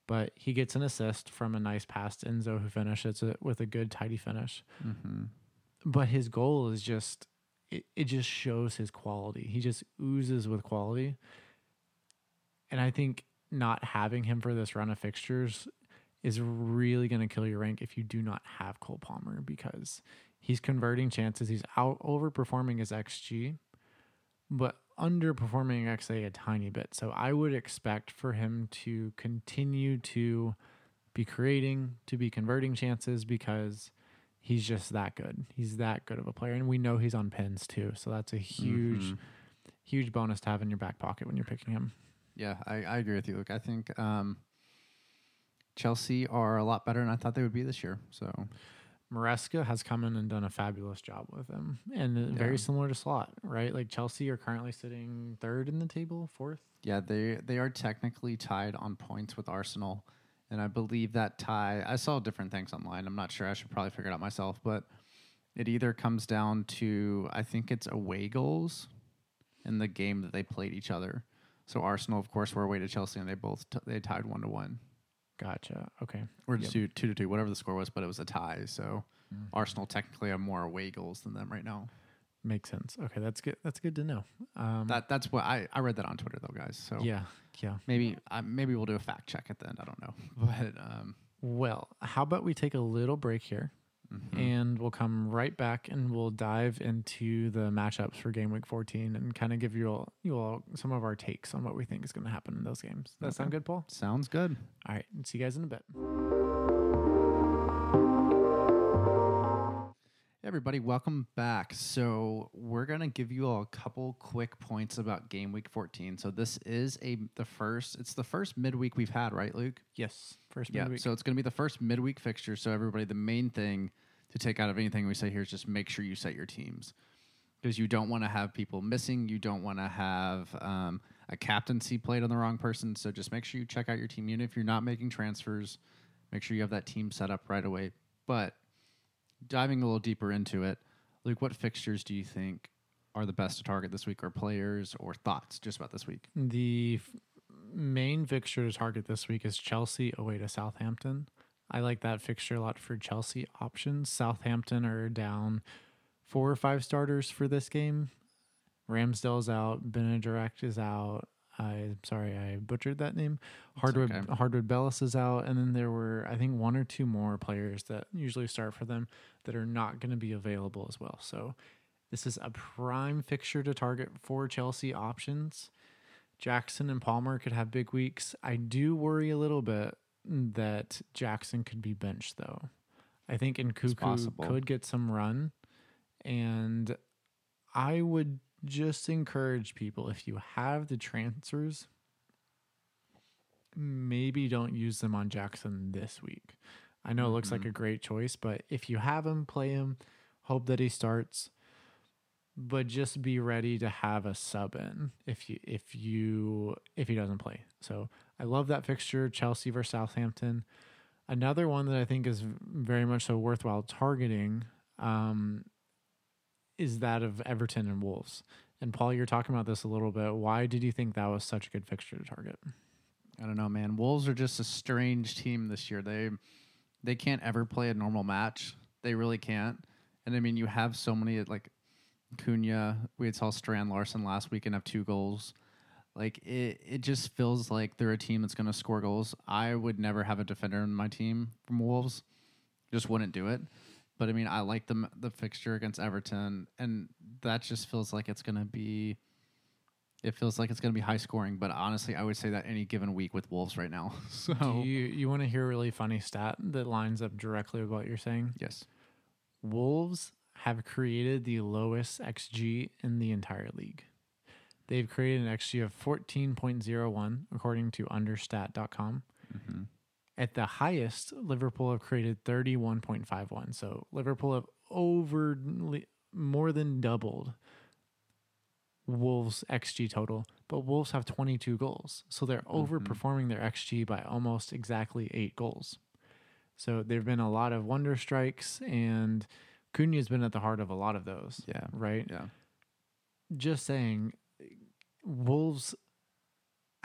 but he gets an assist from a nice pass to Enzo, who finishes it with a good, tidy finish. Mm-hmm. But his goal is just, it, it just shows his quality. He just oozes with quality. And I think not having him for this run of fixtures is really going to kill your rank if you do not have Cole Palmer, because he's converting chances. He's out overperforming his X G, but underperforming X A a tiny bit. So I would expect for him to continue to be creating, to be converting chances, because he's just that good. He's that good of a player. And we know he's on pins too. So that's a huge, Mm-hmm. huge bonus to have in your back pocket when you're picking him. Yeah, I, I agree with you, Luke. I think um, Chelsea are a lot better than I thought they would be this year. So Maresca has come in and done a fabulous job with him, and uh, very Yeah. similar to Slot, right? Like Chelsea are currently sitting third in the table, fourth. yeah, they they are technically tied on points with Arsenal, and I believe that tie. I saw different things online. I'm not sure. I should probably figure it out myself, but it either comes down to, I think it's away goals in the game that they played each other. So Arsenal, of course, were away to Chelsea, and they both t- they tied one to one, Gotcha. Okay. or Yep. two two to two, whatever the score was, but it was a tie. So Mhm. Arsenal technically have more away goals than them right now. Makes sense. Okay, that's good. That's good to know. Um, That that's what I, I read that on Twitter though, guys. So yeah, yeah. maybe uh, maybe we'll do a fact check at the end. I don't know, but um, Well, how about we take a little break here, mhm. and we'll come right back, and we'll dive into the matchups for game week fourteen, and kind of give you all you all some of our takes on what we think is going to happen in those games. Does that Okay. sound good, Paul? Sounds good. All right. See you guys in a bit. Hey everybody, welcome back. So we're gonna give you all a couple quick points about game week fourteen. So this is a the first. It's the first midweek we've had, right, Luke? Yes. First Yeah. midweek. So it's gonna be the first midweek fixture. So everybody, the main thing to take out of anything we say here is just make sure you set your teams, because you don't want to have people missing. You don't want to have um, a captaincy played on the wrong person. So just make sure you check out your team. Even if you're not making transfers, make sure you have that team set up right away. But diving a little deeper into it, Luke, what fixtures do you think are the best to target this week, or players, or thoughts just about this week? The f- main fixture to target this week is Chelsea away to Southampton. I like that fixture a lot for Chelsea options. Southampton are down four or five starters for this game. Ramsdale's out. Benedict is out. I'm sorry, I butchered that name. Hardwood okay. Hardwood Bellis is out, and then there were I think one or two more players that usually start for them that are not going to be available as well. So this is a prime fixture to target for Chelsea options. Jackson and Palmer could have big weeks. I do worry a little bit that Jackson could be benched though. I think Nkuku possible. could get some run, and I would just encourage people, if you have the transfers, maybe don't use them on Jackson this week. I know it looks like Mhm. a great choice, but if you have him, play him. Hope that he starts, but just be ready to have a sub in if you if you if he doesn't play. So I love that fixture, Chelsea versus Southampton. Another one that I think is very much so worthwhile targeting um, is that of Everton and Wolves. And Paul, you're talking about this a little bit. Why did you think that was such a good fixture to target? I don't know, man. Wolves are just a strange team this year. They they can't ever play a normal match. They really can't. And I mean, you have so many, like Cunha. We saw Strand Larson last week and have two goals. Like it, it just feels like they're a team that's going to score goals. I would never have a defender in my team from Wolves. Just wouldn't do it. But I mean, I like the the fixture against Everton, and that just feels like it's going to be. It feels like it's going to be high scoring, but honestly, I would say that any given week with Wolves right now. So Do you you want to hear a really funny stat that lines up directly with what you're saying? yes, Wolves have created the lowest X G in the entire league. They've created an X G of fourteen point oh one, according to understat dot com. mm-hmm. At the highest, Liverpool have created thirty-one point five one. So Liverpool have over more than doubled Wolves' X G total, but Wolves have twenty-two goals. So they're Mhm. overperforming their X G by almost exactly eight goals. So there have been a lot of wonder strikes, and Cunha's been at the heart of a lot of those. Yeah. Right? Yeah. Just saying, Wolves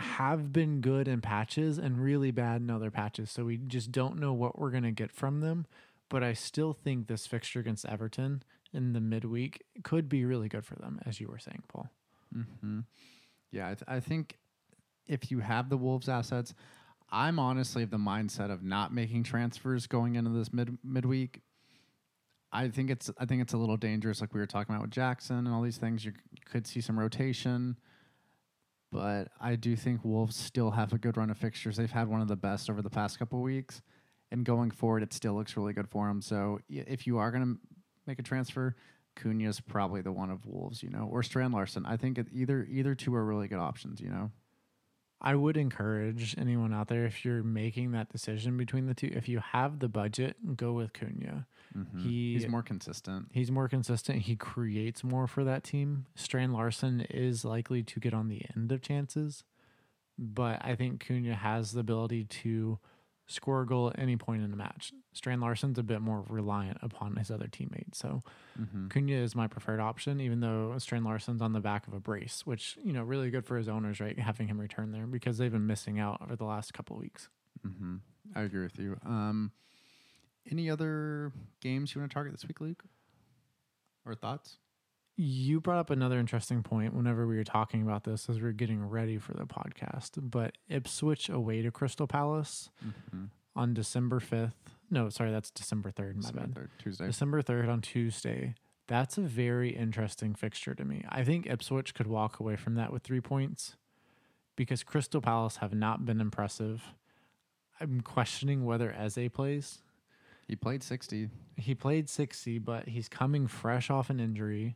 have been good in patches and really bad in other patches. So we just don't know what we're going to get from them. But I still think this fixture against Everton in the midweek could be really good for them, as you were saying, Paul. Mm-hmm. Yeah, I, th- I think if you have the Wolves assets, I'm honestly of the mindset of not making transfers going into this mid midweek. I think it's I think it's a little dangerous, like we were talking about with Jackson and all these things. You, you could see some rotation, but I do think Wolves still have a good run of fixtures. They've had one of the best over the past couple of weeks, and going forward, it still looks really good for them. So if you are going to make a transfer, Cunha is probably the one of Wolves, you know, or Strand Larson. I think it, either either two are really good options, you know. I would encourage anyone out there, if you're making that decision between the two, if you have the budget, go with Cunha. Mm-hmm. He, he's more consistent. He's more consistent. He creates more for that team. Strand Larson is likely to get on the end of chances, but I think Cunha has the ability to score a goal at any point in the match. Strand Larson's a bit more reliant upon his other teammates. So mm-hmm. Cunha is my preferred option, even though Strand Larson's on the back of a brace, which, you know, really good for his owners, right? Having him return there because they've been missing out over the last couple of weeks. Mm-hmm. I agree with you. Um, any other games you want to target this week, Luke? Or thoughts? You brought up another interesting point whenever we were talking about this as we were getting ready for the podcast, but Ipswich away to Crystal Palace mm-hmm. on December fifth. No, sorry, that's December third, my December bad. third, Tuesday. December third on Tuesday. That's a very interesting fixture to me. I think Ipswich could walk away from that with three points because Crystal Palace have not been impressive. I'm questioning whether Eze plays. He played sixty. He played sixty, but he's coming fresh off an injury.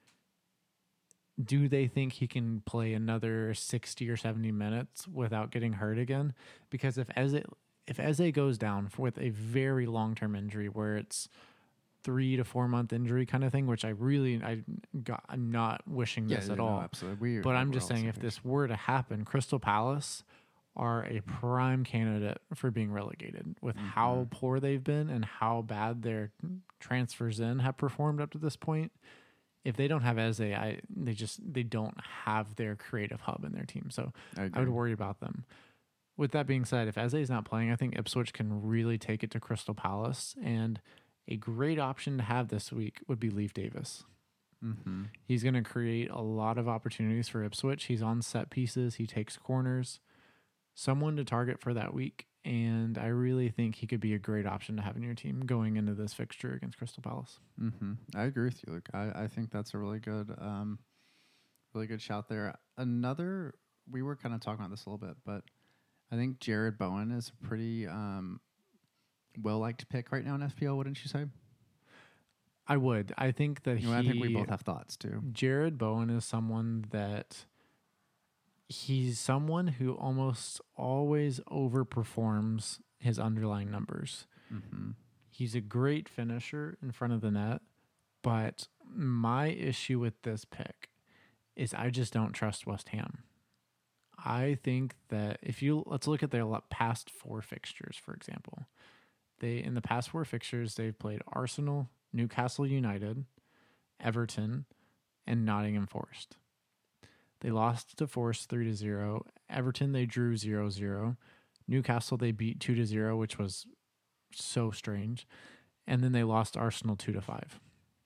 Do they think he can play another sixty or seventy minutes without getting hurt again? Because if Eze, if Eze goes down with a very long-term injury where it's three to four month injury kind of thing, which I really, I got, I'm not wishing this yeah, at no, all. Absolutely. We, but I'm we're just all saying if saying this were to happen, Crystal Palace are a prime candidate for being relegated with mm-hmm. how poor they've been and how bad their transfers in have performed up to this point. If they don't have Eze, I they just they don't have their creative hub in their team. So I, I would worry about them. With that being said, if Eze is not playing, I think Ipswich can really take it to Crystal Palace. And a great option to have this week would be Leif Davis. Mm-hmm. He's going to create a lot of opportunities for Ipswich. He's on set pieces. He takes corners. Someone to target for that week. And I really think he could be a great option to have in your team going into this fixture against Crystal Palace. Mm-hmm. I agree with you, Luke. I, I think that's a really good, um, really good shout there. Another, we were kind of talking about this a little bit, but I think Jared Bowen is a pretty um, well-liked pick right now in F P L, wouldn't you say? I would. I think that you know, he... I think we both have thoughts, too. Jared Bowen is someone that... He's someone who almost always overperforms his underlying numbers. Mm-hmm. He's a great finisher in front of the net, but my issue with this pick is I just don't trust West Ham. I think that if you, let's look at their past four fixtures, for example. They, in the past four fixtures, they've played Arsenal, Newcastle United, Everton, and Nottingham Forest. They lost to Forest three to zero. Everton, they drew zero zero. Newcastle, they beat two to zero, which was so strange. And then they lost Arsenal two to five.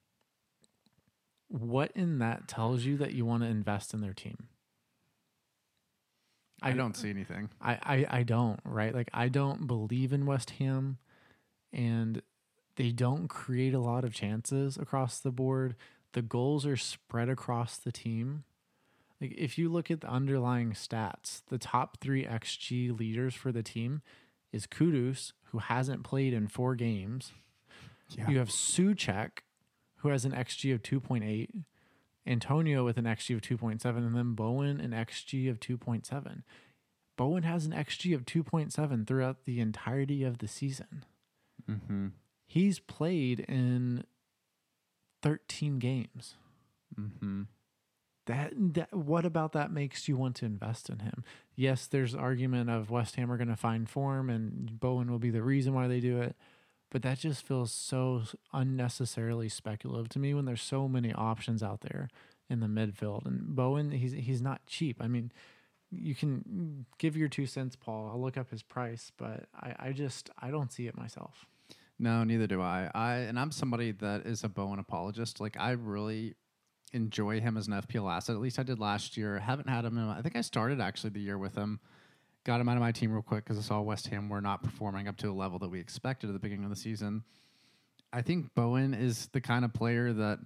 What in that tells you that you want to invest in their team? I, I don't see anything. I, I, I don't, right? Like, I don't believe in West Ham, and they don't create a lot of chances across the board. The goals are spread across the team. Like, if you look at the underlying stats, the top three X G leaders for the team is Kudus, who hasn't played in four games. Yeah. You have Souček, who has an X G of two point eight, Antonio with an X G of two point seven, and then Bowen an X G of two point seven. Bowen has an X G of two point seven throughout the entirety of the season. Mm-hmm. He's played in thirteen games. Mm-hmm. That, that what about that makes you want to invest in him? Yes, there's argument of West Ham are going to find form and Bowen will be the reason why they do it, but that just feels so unnecessarily speculative to me when there's so many options out there in the midfield. And Bowen, he's he's not cheap. I mean, you can give your two cents, Paul. I'll look up his price, but I, I just I don't see it myself. No, neither do I. I and I'm somebody that is a Bowen apologist. Like I really enjoy him as an F P L asset. At least I did last year. Haven't had him. In, I think I started actually the year with him. Got him out of my team real quick because I saw West Ham were not performing up to a level that we expected at the beginning of the season. I think Bowen is the kind of player that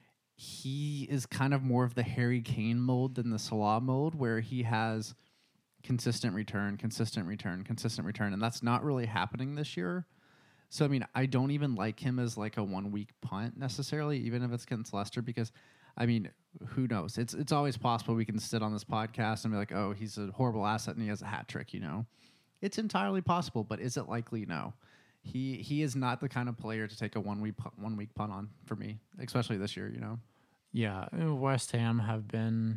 he is kind of more of the Harry Kane mold than the Salah mold, where he has consistent return, consistent return, consistent return, and that's not really happening this year. So, I mean, I don't even like him as like a one-week punt necessarily, even if it's against Leicester, because, I mean, who knows? It's it's always possible we can sit on this podcast and be like, oh, he's a horrible asset and he has a hat trick, you know? It's entirely possible, but is it likely? No. He he is not the kind of player to take a one-week one week punt on for me, especially this year, you know? Yeah, West Ham have been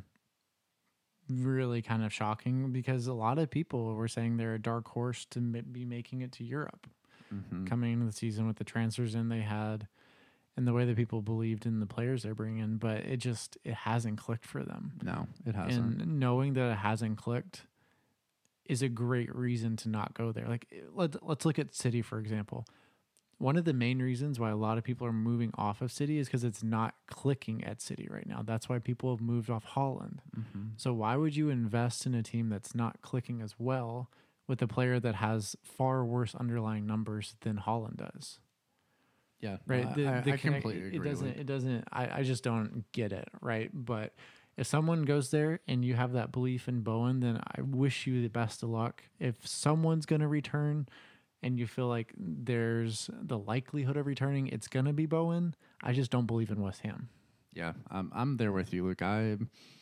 really kind of shocking because a lot of people were saying they're a dark horse to m- be making it to Europe. Mm-hmm. Coming into the season with the transfers in they had and the way that people believed in the players they're bringing, but it just it hasn't clicked for them. No, it hasn't. And knowing that it hasn't clicked is a great reason to not go there. Like let, let's look at City, for example. One of the main reasons why a lot of people are moving off of City is because it's not clicking at City right now. That's why people have moved off Haaland. Mm-hmm. So why would you invest in a team that's not clicking as well with a player that has far worse underlying numbers than Haaland does? Yeah, right. No, the, I, the I connect, completely agree. It doesn't. Like, it doesn't. I, I just don't get it. Right. But if someone goes there and you have that belief in Bowen, then I wish you the best of luck. If someone's going to return and you feel like there's the likelihood of returning, it's going to be Bowen. I just don't believe in West Ham. Yeah, um, I'm there with you, Luke. I,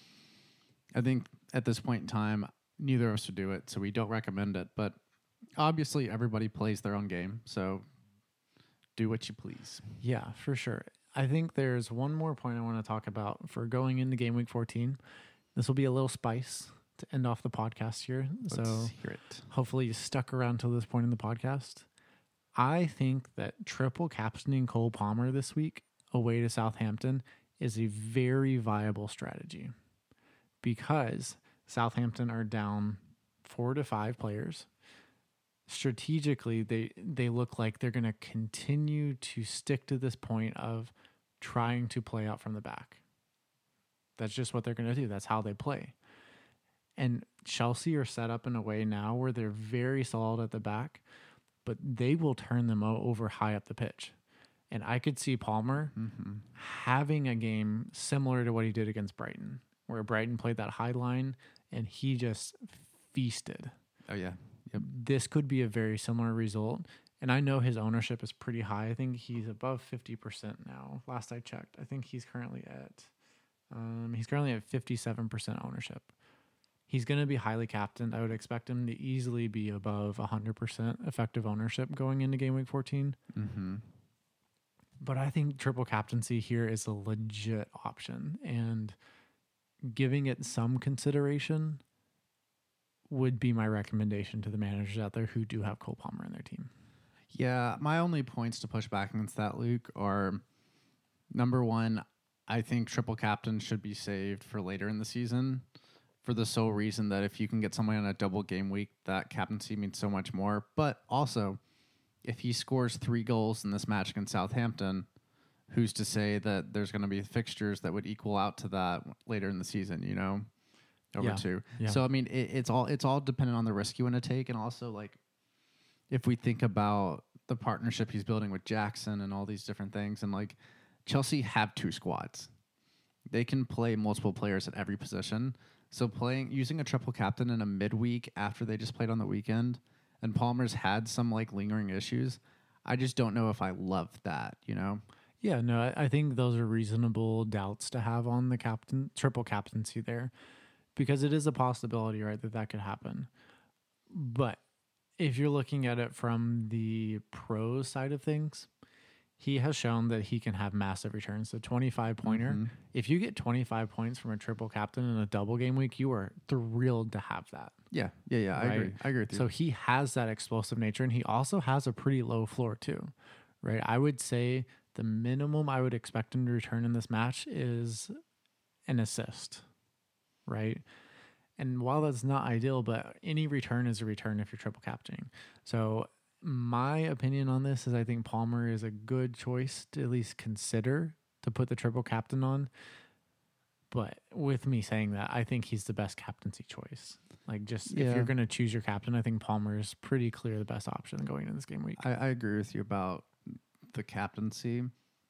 I think at this point in time, neither of us would do it, so we don't recommend it. But obviously, everybody plays their own game, so do what you please. Yeah, for sure. I think there's one more point I want to talk about for going into game week fourteen. This will be a little spice to end off the podcast here. Let's so hear it. Hopefully you stuck around till this point in the podcast. I think that triple captaining Cole Palmer this week away to Southampton is a very viable strategy because Southampton are down four to five players. Strategically, they, they look like they're going to continue to stick to this point of trying to play out from the back. That's just what they're going to do. That's how they play. And Chelsea are set up in a way now where they're very solid at the back, but they will turn them over high up the pitch. And I could see Palmer mm-hmm. having a game similar to what he did against Brighton, where Brighton played that high line and he just feasted. Oh, yeah. Yep. This could be a very similar result. And I know his ownership is pretty high. I think he's above fifty percent now. Last I checked, I think he's currently at um, he's currently at fifty-seven percent ownership. He's going to be highly captained. I would expect him to easily be above one hundred percent effective ownership going into game week fourteen. Mm-hmm. But I think triple captaincy here is a legit option. And giving it some consideration would be my recommendation to the managers out there who do have Cole Palmer in their team. Yeah, my only points to push back against that, Luke, are number one, I think triple captain should be saved for later in the season for the sole reason that if you can get somebody on a double game week, that captaincy means so much more. But also, if he scores three goals in this match against Southampton, who's to say that there's going to be fixtures that would equal out to that later in the season, you know? Over yeah. two. Yeah. So I mean, it, it's all it's all dependent on the risk you want to take, and also like if we think about the partnership he's building with Jackson and all these different things, and like Chelsea have two squads, they can play multiple players at every position. So playing using a triple captain in a midweek after they just played on the weekend, and Palmer's had some like lingering issues, I just don't know if I love that. You know. Yeah, no, I, I think those are reasonable doubts to have on the captain triple captaincy there. Because it is a possibility, right, that that could happen. But if you're looking at it from the pro side of things, he has shown that he can have massive returns. The twenty-five pointer, mm-hmm. if you get twenty-five points from a triple captain in a double game week, you are thrilled to have that. Yeah, yeah, yeah. Right? I agree. I agree with you. So he has that explosive nature, and he also has a pretty low floor too, right? I would say the minimum I would expect him to return in this match is an assist. Right. And while that's not ideal, but any return is a return if you're triple captaining. So my opinion on this is I think Palmer is a good choice to at least consider to put the triple captain on. But with me saying that, I think he's the best captaincy choice. Like, just Yeah. if you're going to choose your captain, I think Palmer is pretty clear the best option going into this game week. I, I agree with you about the captaincy,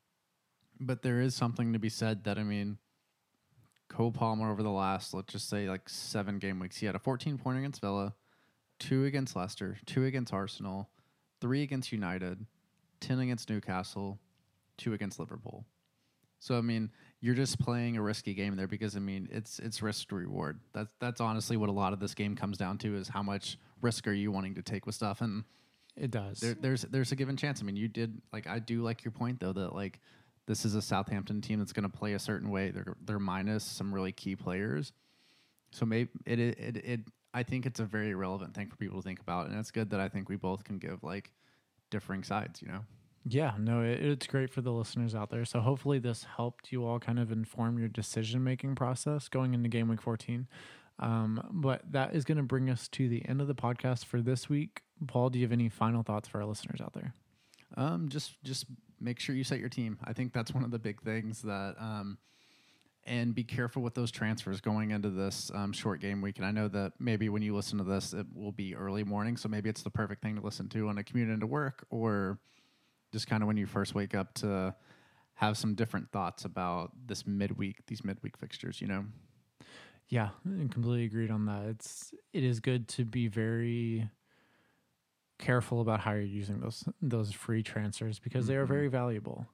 but there is something to be said that, I mean, Cole Palmer over the last, let's just say, like seven game weeks, he had a fourteen point against Villa, two against Leicester, two against Arsenal, three against United, ten against Newcastle, two against Liverpool. So, I mean, you're just playing a risky game there because, I mean, it's it's risk to reward. That's that's honestly what a lot of this game comes down to, is how much risk are you wanting to take with stuff. And it does. there, there's there's a given chance. I mean, you did, like, I do like your point, though, that, like, this is a Southampton team that's going to play a certain way. They're they're minus some really key players. So maybe it, it it it I think it's a very relevant thing for people to think about, and it's good that I think we both can give, like, differing sides, you know? Yeah, no, it, it's great for the listeners out there. So hopefully this helped you all kind of inform your decision-making process going into game week fourteen. Um, but that is going to bring us to the end of the podcast for this week. Paul, do you have any final thoughts for our listeners out there? Um, just just make sure you set your team. I think that's one of the big things that, um, and be careful with those transfers going into this um, short game week. And I know that maybe when you listen to this, it will be early morning, so maybe it's the perfect thing to listen to on a commute into work, or just kind of when you first wake up to have some different thoughts about this midweek, these midweek fixtures, you know? Yeah, I completely agreed on that. It's it is good to be very careful about how you're using those those free transfers because they are Mhm. very valuable.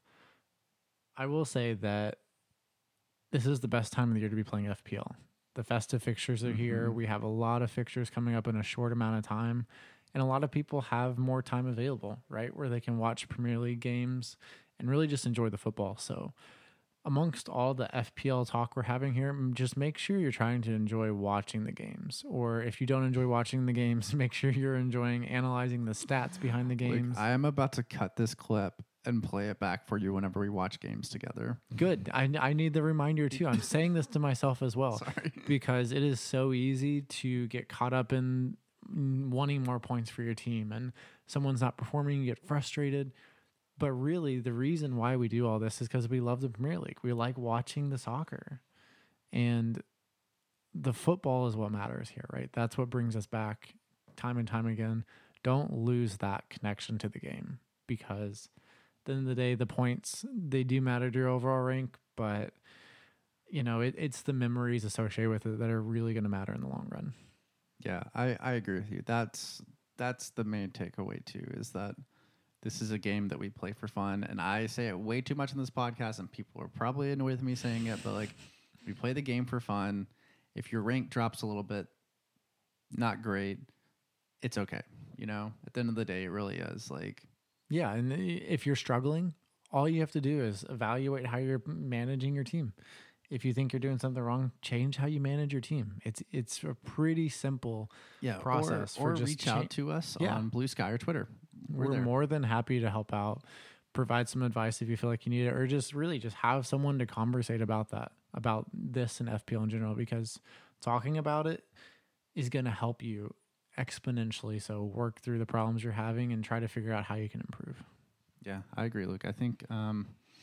I will say that this is the best time of the year to be playing F P L. The festive fixtures are here. Mhm. We have a lot of fixtures coming up in a short amount of time. And a lot of people have more time available, right? Where they can watch Premier League games and really just enjoy the football. So amongst all the F P L talk we're having here, m- just make sure you're trying to enjoy watching the games. Or if you don't enjoy watching the games, make sure you're enjoying analyzing the stats behind the games. Like, I am about to cut this clip and play it back for you whenever we watch games together. Good. I, I need the reminder too. I'm saying this to myself as well. Sorry. Because it is so easy to get caught up in mm, wanting more points for your team, and someone's not performing, you get frustrated. But really, the reason why we do all this is because we love the Premier League. We like watching the soccer, and the football is what matters here, right? That's what brings us back time and time again. Don't lose that connection to the game, because at the end of the day, the points, they do matter to your overall rank, but you know, it, it's the memories associated with it that are really going to matter in the long run. Yeah, I, I agree with you. That's that's the main takeaway too, is that this is a game that we play for fun. And I say it way too much in this podcast, and people are probably annoyed with me saying it, but like, we play the game for fun. If your rank drops a little bit, not great. It's okay. You know, at the end of the day, it really is like, Yeah, and if you're struggling, all you have to do is evaluate how you're managing your team. If you think you're doing something wrong, change how you manage your team. It's it's a pretty simple yeah, process or, or for just reach cha- out to us Yeah. on Blue Sky or Twitter. We're, there. more than happy to help out, provide some advice if you feel like you need it, or just really just have someone to conversate about that, about this and F P L in general, because talking about it is going to help you exponentially. So work through the problems you're having and try to figure out how you can improve. Yeah, I agree, Luke. I think um,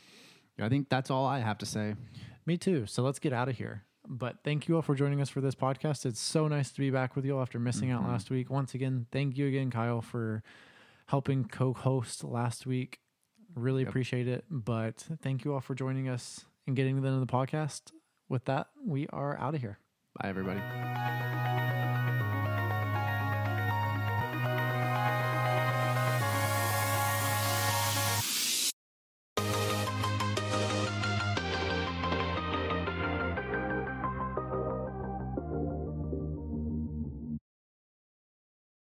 I think that's all I have to say. Me too. So let's get out of here. But thank you all for joining us for this podcast. It's so nice to be back with you all after missing Mhm. out last week. Once again, thank you again, Kyle, for helping co-host last week. Really Yep. appreciate it. But thank you all for joining us and getting to the end of the podcast. With that, we are out of here. Bye, everybody.